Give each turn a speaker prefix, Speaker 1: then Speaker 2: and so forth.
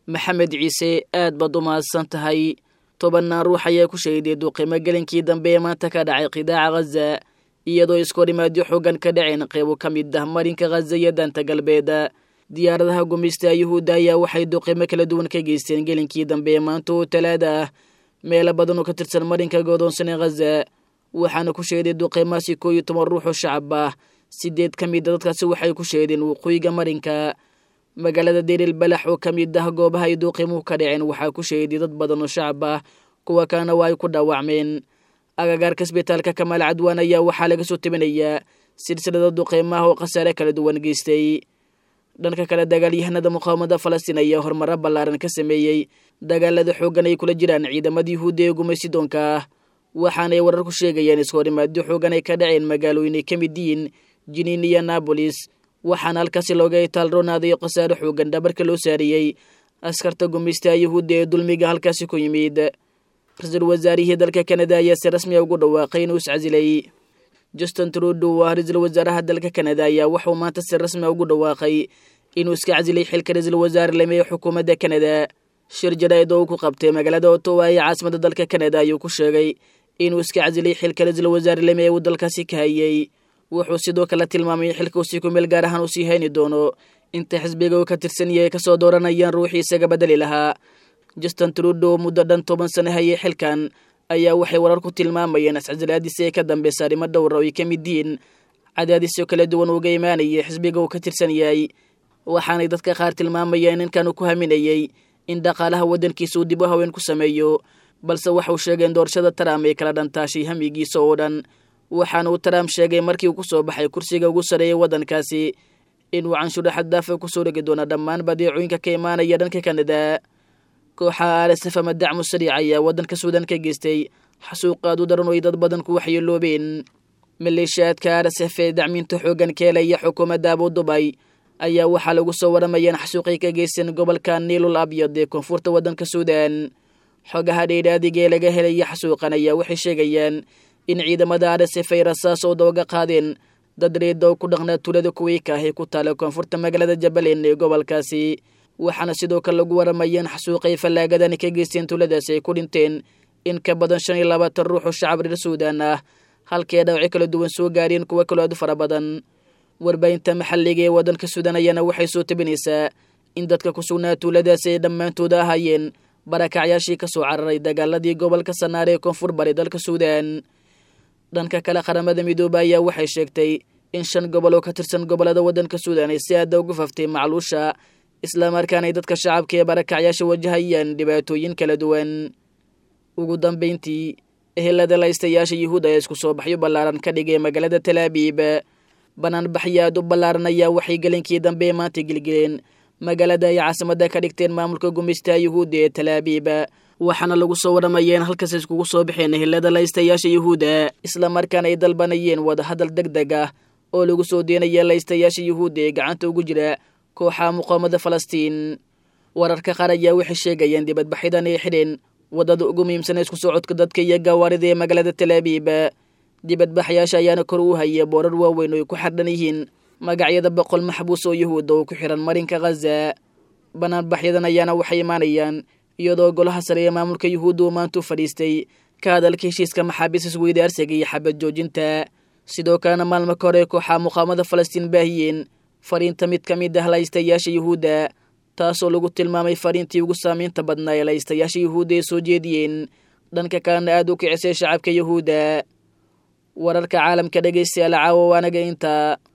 Speaker 1: maxamed ciise aad baad u mahadsan tahay. 10 ruux ayaa ku shahiday duqeymo gelinkii dambe maanta ka dhacay qidaaca Gaza iyadoo iskoorimaadyo xoogan ka dhaceen qaybo ka mid ah marinka Gaza iyo danta galbeed. diyaaradaha gumeysta Yuhuudda ayaa waxay duqeymo kala duwan ka geysteen gelinkii dambe maanta oo Talaada ah meelo badan oo ka tirsan marinka go'doonsan ee Gaza, waxaana ku shahiday duqeymaasi 11 ruux oo shacab ah. 8 ka mid ah dadkaasi waxay ku shahiideen waqooyiga marinka. magaalada Deir el-Balax oo ka mid ah goobaha ay duqeymuhu ka dhaceen waxaa ku shahiday dad badan oo shacab ah, kuwa kalena waa ay ku dhaawacmeen. agagaarka isbitaalka Kamaal Cadwaan ayaa waxaa laga soo tabinayaa silsilada duqeymaha oo khasaare kala duwan geystay. dhanka kale dagaalyahanada muqaawamada Falastiin ayaa horumar ballaaran ka sameeyay dagaalada xoogan ay kula jiraan ciidamada Yuhuudda ee gumeysidoonka ah, waxaana ay warar ku sheegayaan iskoorimaadyo xoogan ay ka dhaceen magaalooyin ay ka mid yihiin Jiniin iyo Naabolis, waxaana halkaasi looga taalroonaaday khasaare xoogan dhabarka loo saariyay askarta gumeysta Yuhuudda ee dulmiga halkaasi ku yimid. ra'iisul wasaarihii dalka Kanada ayaa si rasmi ah ugu dhawaaqay inuu iscasilay. Justin Trudeau ra'iisul wasaaraha dalka Kanada ayaa wuxuu maanta si rasmi ah ugu dhawaaqay inuu iska casilay xilka ra'iisul wasaarnimo ee xukuumadda Kanada. shir jaraa'id oo ku qabtay magaalada Ottawa ee caasimadda dalka Kanada ayuu ku sheegay inuu iska casilay xilka ra'iisul wasaarnimo ee uu dalkaasi ka hayay. wuxuu sidoo kale tilmaamay xilka uu si ku meel gaar ahaan u sii hayni doono inta xisbiga uu ka tirsan yahay kasoo dooranayaan ruuxii isaga bedeli lahaa. Justin Trudeau muddo dhan 10 sano hayay xilkan ayaa waxay warar ku tilmaamayeen iscasilaadiisa ee ka dambeysay arrimo dhowr oo ay ka mid yihiin cadaadisyo kala duwan uga imaanaya xisbiga uu ka tirsan yahay, waxaanay dadka qaar tilmaamayeen in uu ku haminayay in dhaqaalaha waddankiisa uu dib u haween ku sameeyo, balse waxa uu sheegay in doorashada Trump ay kala dhantaashay hamigiisa oo dhan. waxaana uu Trump sheegay markii uu ku soo baxay kursiga ugu sareeyay waddankaasi inuu canshuur xad dhaaf ah ku soo dhigi doono dhammaan badeecooyinka ka imaanaya dhanka Kanada. kooxaha RSF ama dacmu sariic ayaa waddanka Suudaan ka geystay xasuuq aad u daran oo ay dad badan ku waxyeeloobeen. maleeshiyaadka RSF ee dacminta xoogan ka helaya xukuumadda Abu Dhabi ayaa waxaa lagu soo waramayeen xasuuqay ka geysteen gobolka Niilul Abyad ee koonfurta waddanka Suudaan. xogaha dheeraadiga ee laga helaya xasuuqan ayaa waxay sheegayaan in ciidamada RSF ay rasaas oo dooga qaadeen dad reed oo ku dhaqnaa tuulada Kuweyka ah ee ku taala koonfurta magaalada Jabaleen ee gobolkaasi, waxaana sidoo kale lagu waramayeen xasuuqay fallaagadan ka geysteen tuuladaasi ay ku dhinteen in ka badan 25 ruux oo shacab reer Suudaan ah, halkii dhaawacyo kala duwan soo gaareen kuwa kale oo fara badan. warbaahinta maxalliga ee waddanka Suudaan ayaana waxay soo tabinaysaa in dadka ku sugnaa tuuladaasi ay dhammaantood ahaayeen barakacyaashii ka soo cararay dagaaladii gobolka Sanaar ee koonfur bari dalka Suudaan. dhanka kale qaramada midoobay ayaa waxay sheegtay in 5 gobol oo ka tirsan gobolada waddanka Suudaan ay si aad ugu faftay macluusha, isla markaana ay dadka shacabka ee barakacyaasha wajahayaan dhibaatooyin kala duwan. ugu dambeyntii ehelada laystayaasha Yuhuudda ayaa isku soo baxyo ballaaran ka dhigay magaalada Tel Aviv. banaanbaxyo u ballaaran ayaa waxay gelinkii dambe maanta gilgileen magaalada ay caasimadda ka dhigteen maamulka gumeysta Yuhuudda ee Tel Aviv, waxaana lagu soo waramayeen halkaas iskugu soo baxeen ehelada laystayaasha Yuhuudda, isla markaana ay dalbanayeen wada hadal degdeg ah oo lagu soo deenaya laystayaasha Yuhuudda ee gacanta ugu jira kooxaha muqaawamada Falastiin. wararka qaar ayaa waxay sheegayeen dibadbaxyadan ay xidheen wadada ugu muhiimsan ee isku socodka dadka iyo gawaarida ee magaalada Tel Aviv. dibadbaxyaasha ayaana kor u hayay boorar waaweyn oo ay ku xardhan yihiin magacyada 100 maxbuus oo Yuhuud oo ku xiran marinka Gaza. banaanbaxyadan ayaana waxay imaanayaan iyadoo golaha sare ee maamulka Yuhuudda uu maanta fadhiistay ka hadalka heshiiska maxaabiis isweydaarsiga iyo xabad joojinta. sidoo kalena maalmo hore kooxaha muqaawamada Falastiin baahiyeen fariinta mid ka mid ah laystayaasha Yuhuudda, taasoo lagu tilmaamay fariintii ugu saameynta badnaa ee laystayaasha Yuhuudda ay soo jeediyeen, dhanka kalena aad u kicisay shacabka Yuhuudda. wararka caalamka dhageystayaal caawa waanaga inta